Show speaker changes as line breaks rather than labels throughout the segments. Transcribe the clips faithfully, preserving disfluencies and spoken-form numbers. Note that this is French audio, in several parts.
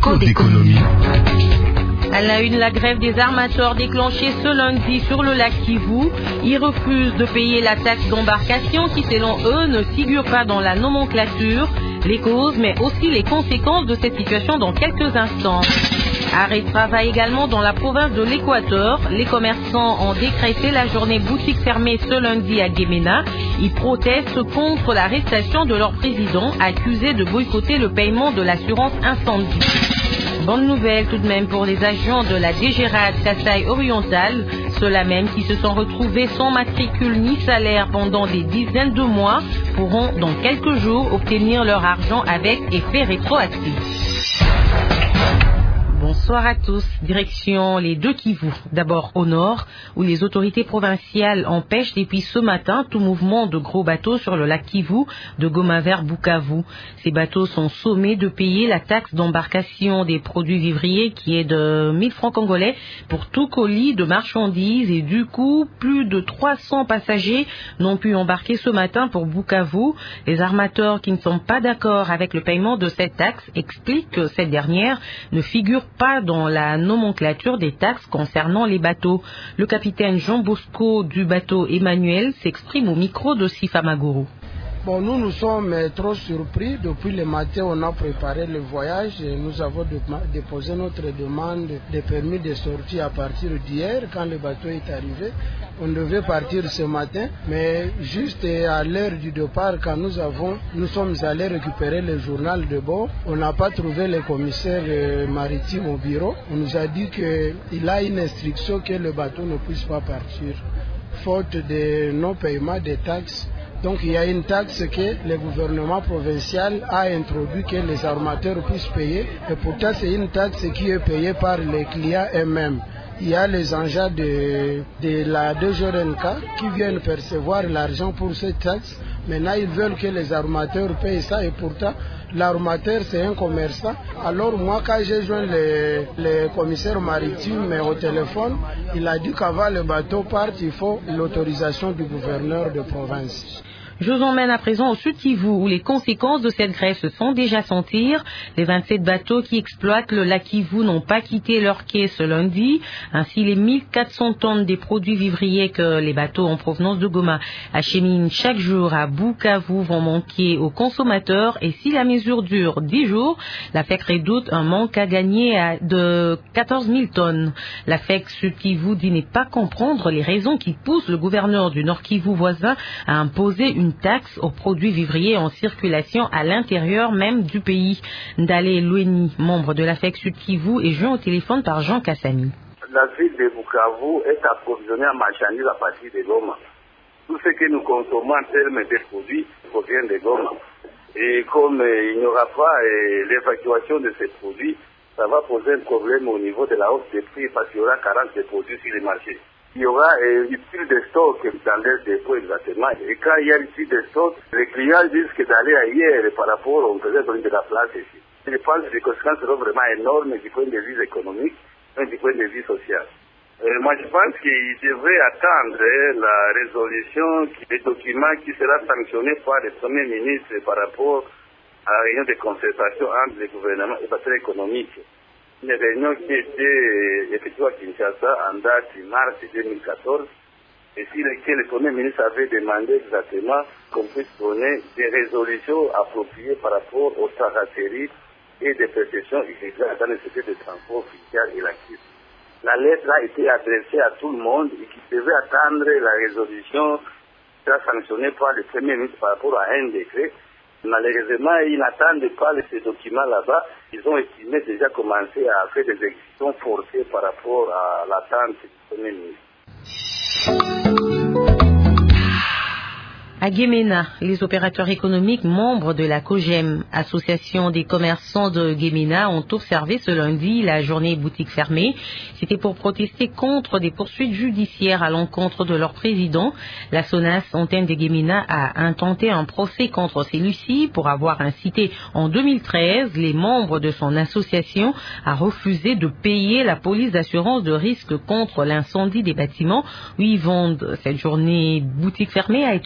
Écho d'économie.
À la une, la grève des armateurs déclenchée ce lundi sur le lac Kivu. Ils refusent de payer la taxe d'embarcation qui, selon eux, ne figure pas dans la nomenclature. Les causes, mais aussi les conséquences de cette situation dans quelques instants. Arrêt de travail également dans la province de l'Équateur. Les commerçants ont décrété la journée boutique fermée ce lundi à Guémena. Ils protestent contre l'arrestation de leur président, accusé de boycotter le paiement de l'assurance incendie. Bonne nouvelle tout de même pour les agents de la D G R A D Kasaï Oriental, ceux-là même qui se sont retrouvés sans matricule ni salaire pendant des dizaines de mois pourront dans quelques jours obtenir leur argent avec effet rétroactif. Bonsoir à tous. Direction les deux Kivu. D'abord au nord, où les autorités provinciales empêchent depuis ce matin tout mouvement de gros bateaux sur le lac Kivu de Goma vers Bukavu. Ces bateaux sont sommés de payer la taxe d'embarcation des produits vivriers qui est de mille francs congolais pour tout colis de marchandises et du coup, plus de trois cents passagers n'ont pu embarquer ce matin pour Bukavu. Les armateurs qui ne sont pas d'accord avec le paiement de cette taxe expliquent que cette dernière ne figure pas dans la nomenclature des taxes concernant les bateaux. Le capitaine Jean Bosco du bateau Emmanuel s'exprime au micro de Sifa Maguru.
Bon, nous nous sommes trop surpris. Depuis le matin, on a préparé le voyage et nous avons déposé notre demande de permis de sortie à partir d'hier quand le bateau est arrivé. On devait partir ce matin, mais juste à l'heure du départ, quand nous avons, nous sommes allés récupérer le journal de bord, on n'a pas trouvé le commissaire maritime au bureau. On nous a dit qu'il a une instruction que le bateau ne puisse pas partir, faute de non-paiement des taxes. Donc il y a une taxe que le gouvernement provincial a introduit que les armateurs puissent payer. Et pourtant c'est une taxe qui est payée par les clients eux-mêmes. Il y a les agents de, de la D G R N K qui viennent percevoir l'argent pour cette taxe. Maintenant ils veulent que les armateurs payent ça et pourtant l'armateur c'est un commerçant. Alors moi quand j'ai joint le, le commissaire maritime au téléphone, il a dit qu'avant le bateau parte, il faut l'autorisation du gouverneur de province.
Je vous emmène à présent au Sud Kivu où les conséquences de cette grève se font déjà sentir. Les vingt-sept bateaux qui exploitent le lac Kivu n'ont pas quitté leur quai ce lundi. Ainsi, les mille quatre cents tonnes des produits vivriers que les bateaux en provenance de Goma acheminent chaque jour à Bukavu vont manquer aux consommateurs. Et si la mesure dure dix jours, la F E C redoute un manque à gagner à de quatorze mille tonnes. La F E C Sud Kivu dit ne pas comprendre les raisons qui poussent le gouverneur du Nord Kivu voisin à imposer une une taxe aux produits vivriers en circulation à l'intérieur même du pays. Ndale Loueni, membre de la F E C Sud Kivu, est joint au téléphone par Jean Kassami.
La ville de Bukavu est approvisionnée en marchandises à partir de Goma. Tout ce que nous consommons en termes de produits provient de Goma. Et comme euh, il n'y aura pas euh, l'évacuation de ces produits, ça va poser un problème au niveau de la hausse des prix parce qu'il y aura carence de produits sur les marchés. Il y aura euh, une pile de stock dans les dépôts exactement. Et quand il y a une pile de stock, les clients disent que d'aller ailleurs par rapport, on faisait donner de la place ici. Je pense que les conséquences seront vraiment énormes du point de vue économique et du point de vue social. Euh, moi, je pense qu'il devrait attendre euh, la résolution, des documents qui sera sanctionné par le Premier ministre par rapport à la réunion de concertation entre le gouvernement et le secteur économique. Une réunion qui était effectuée à Kinshasa en date du mars deux mille quatorze et sur laquelle le Premier ministre avait demandé exactement qu'on puisse donner des résolutions appropriées par rapport aux sarrateries et des perceptions illégales dans le secteur de transport fiscal et l'actif. La lettre a été adressée à tout le monde et qui devait attendre la résolution qui sera sanctionnée par le Premier ministre par rapport à un décret. Malheureusement, ils n'attendent pas ces documents là-bas. Ils ont estimé déjà commencer à faire des exécutions forcées par rapport à l'attente du Premier ministre.
À Guémena, les opérateurs économiques membres de la COGEM, association des commerçants de Guémena, ont observé ce lundi la journée boutique fermée. C'était pour protester contre des poursuites judiciaires à l'encontre de leur président. La SONAS, antenne de Guémena, a intenté un procès contre celui-ci pour avoir incité en deux mille treize les membres de son association à refuser de payer la police d'assurance de risque contre l'incendie des bâtiments où ils vendent. Cette journée boutique fermée a été observée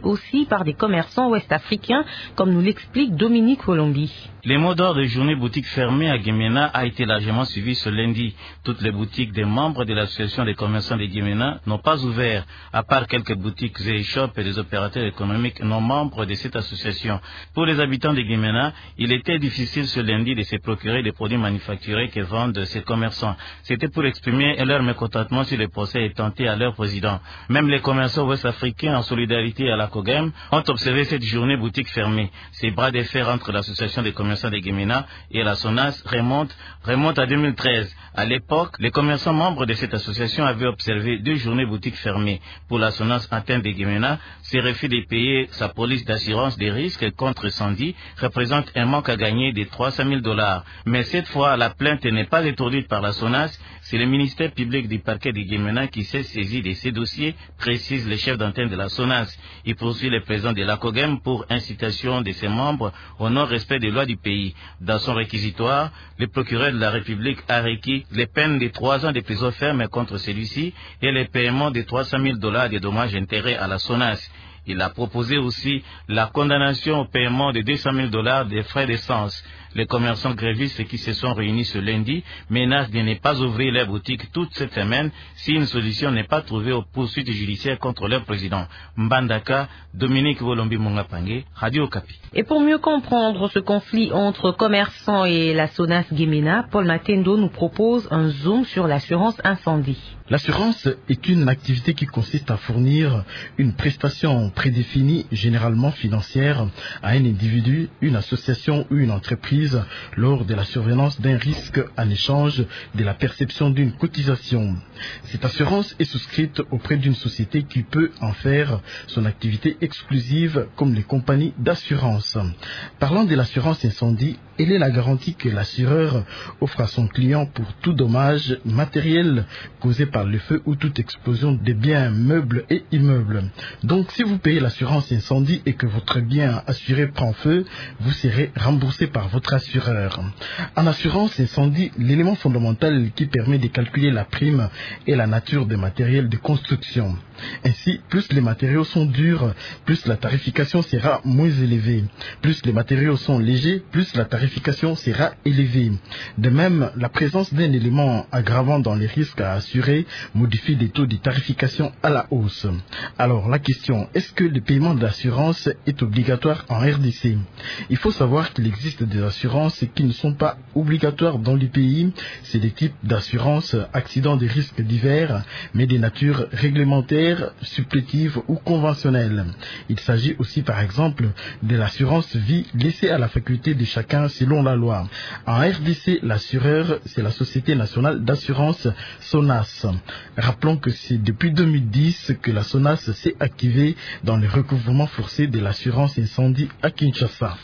aussi par des commerçants ouest-africains, comme nous l'explique Dominique Colombi.
Le mot d'ordre de journée boutique fermée à Guémena a été largement suivi ce lundi. Toutes les boutiques des membres de l'association des commerçants de Guémena n'ont pas ouvert, à part quelques boutiques et échoppes et des opérateurs économiques non membres de cette association. Pour les habitants de Guémena, il était difficile ce lundi de se procurer des produits manufacturés que vendent ces commerçants. C'était pour exprimer leur mécontentement sur le procès intenté à leur président. Même les commerçants ouest-africains en solidarité à la COGEM ont observé cette journée boutique fermée. Ces bras de fer entre l'association des commerçants de Guémena et la SONAS remontent, remontent à deux mille treize. À l'époque, les commerçants membres de cette association avaient observé deux journées boutiques fermées. Pour la SONAS atteinte de Guémena, ce refus de payer sa police d'assurance des risques contre incendie représente un manque à gagner de trois cent mille dollars. Mais cette fois, la plainte n'est pas introduite par la SONAS, c'est le ministère public du parquet de Guémena qui s'est saisi de ces dossiers, précise le chef d'antenne de la SONAS. Il poursuit le président de la COGEM pour incitation de ses membres au non-respect des lois du pays. Dans son réquisitoire, le procureur de la République a requis les peines de trois ans de prison ferme contre celui-ci et le paiement de trois cent mille dollars de dommages intérêts à la SONAS. Il a proposé aussi la condamnation au paiement de deux cent mille dollars de frais d'essence. Les commerçants grévistes qui se sont réunis ce lundi menacent de ne pas ouvrir leurs boutiques toute cette semaine si une solution n'est pas trouvée aux poursuites judiciaires contre leur président. Mbandaka, Dominique Colombi Mungapangue, Radio Okapi.
Et pour mieux comprendre ce conflit entre commerçants et la SONAS Guémena, Paul Matendo nous propose un zoom sur l'assurance incendie.
L'assurance est une activité qui consiste à fournir une prestation prédéfinie, généralement financière, à un individu, une association ou une entreprise lors de la survenance d'un risque en échange de la perception d'une cotisation. Cette assurance est souscrite auprès d'une société qui peut en faire son activité exclusive comme les compagnies d'assurance. Parlant de l'assurance incendie, elle est la garantie que l'assureur offre à son client pour tout dommage matériel causé par le feu ou toute explosion des biens meubles et immeubles. Donc si vous payez l'assurance incendie et que votre bien assuré prend feu, vous serez remboursé par votre assureur. En assurance incendie, l'élément fondamental qui permet de calculer la prime est la nature des matériels de construction. Ainsi, plus les matériaux sont durs, plus la tarification sera moins élevée. Plus les matériaux sont légers, plus la tarification sera élevée. De même, la présence d'un élément aggravant dans les risques à assurer modifie les taux de tarification à la hausse. Alors, la question, est-ce que le paiement d'assurance est obligatoire en R D C? Il faut savoir qu'il existe des assurances qui ne sont pas obligatoires dans le pays. C'est des types d'assurance accidents de risques divers, mais des natures réglementaires, supplétives ou conventionnelles. Il s'agit aussi par exemple de l'assurance vie laissée à la faculté de chacun selon la loi. En R D C, l'assureur, c'est la Société nationale d'assurance SONAS. Rappelons que c'est depuis deux mille dix que la SONAS s'est activée dans le recouvrement forcé de l'assurance incendie à Kinshasa.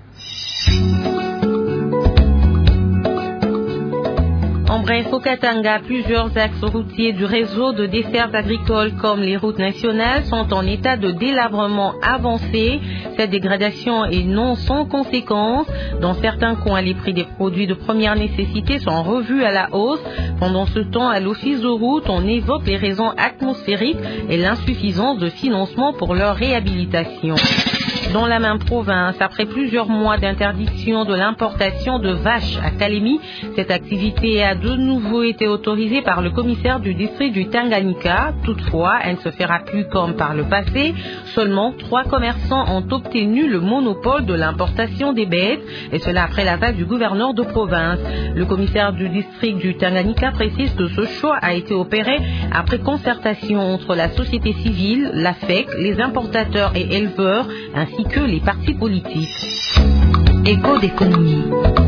En bref, au Katanga, plusieurs axes routiers du réseau de dessertes agricoles comme les routes nationales sont en état de délabrement avancé. Cette dégradation est non sans conséquence. Dans certains coins, les prix des produits de première nécessité sont revus à la hausse. Pendant ce temps, à l'office de route, on évoque les raisons atmosphériques et l'insuffisance de financement pour leur réhabilitation. Dans la même province, après plusieurs mois d'interdiction de l'importation de vaches à Kalemi, cette activité a de nouveau été autorisée par le commissaire du district du Tanganyika. Toutefois, elle ne se fera plus comme par le passé. Seulement trois commerçants ont obtenu le monopole de l'importation des bêtes, et cela après l'aval du gouverneur de province. Le commissaire du district du Tanganyika précise que ce choix a été opéré après concertation entre la société civile, la F E C, les importateurs et éleveurs, ainsi que les partis politiques. Écho d'économie.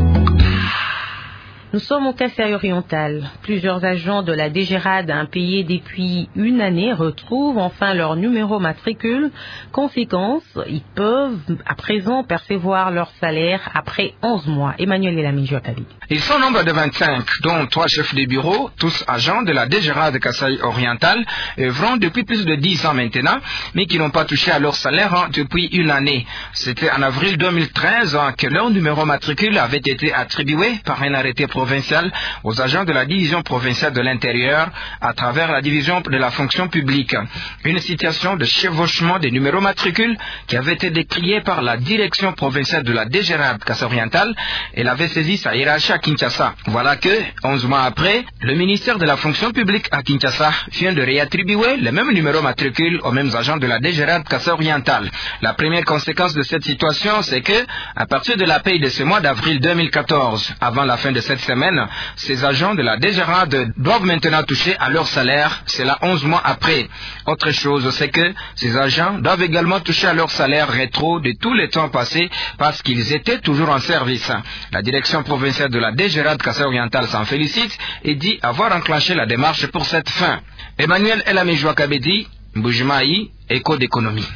Nous sommes au Kasaï oriental. Plusieurs agents de la D G R A D impayés depuis une année retrouvent enfin leur numéro matricule. Conséquence, ils peuvent à présent percevoir leur salaire après onze mois. Emmanuel Elamidjo Akabi.
Ils sont nombre de vingt-cinq, dont trois chefs de bureau, tous agents de la D G R A D Kasaï oriental, œuvrant depuis plus de dix ans maintenant, mais qui n'ont pas touché à leur salaire hein, depuis une année. C'était en avril deux mille treize hein, que leur numéro matricule avait été attribué par un arrêté provincial provinciale aux agents de la division provinciale de l'intérieur à travers la division de la fonction publique. Une situation de chevauchement des numéros matricules qui avait été décriée par la direction provinciale de la D G R A D Kasaï-Oriental. Elle avait saisi sa hiérarchie à Kinshasa. Voilà que, onze mois après, le ministère de la fonction publique à Kinshasa vient de réattribuer les mêmes numéros matricules aux mêmes agents de la D G R A D Kasaï-Oriental. La première conséquence de cette situation, c'est que, à partir de la paye de ce mois d'avril deux mille quatorze, avant la fin de cette semaine, ces agents de la D G R A D doivent maintenant toucher à leur salaire, c'est là onze mois après. Autre chose, c'est que ces agents doivent également toucher à leur salaire rétro de tous les temps passés parce qu'ils étaient toujours en service. La direction provinciale de la D G R A D Kasaï-Oriental s'en félicite et dit avoir enclenché la démarche pour cette fin. Emmanuel Elamejwa Kabedi, Mbujimaï, Écho d'économie.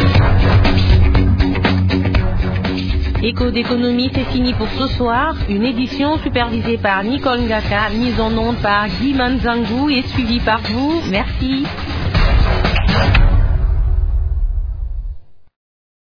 Écho d'économie, c'est fini pour ce soir. Une édition supervisée par Nicole Ngaka, mise en onde par Guy Manzangou et suivie par vous. Merci.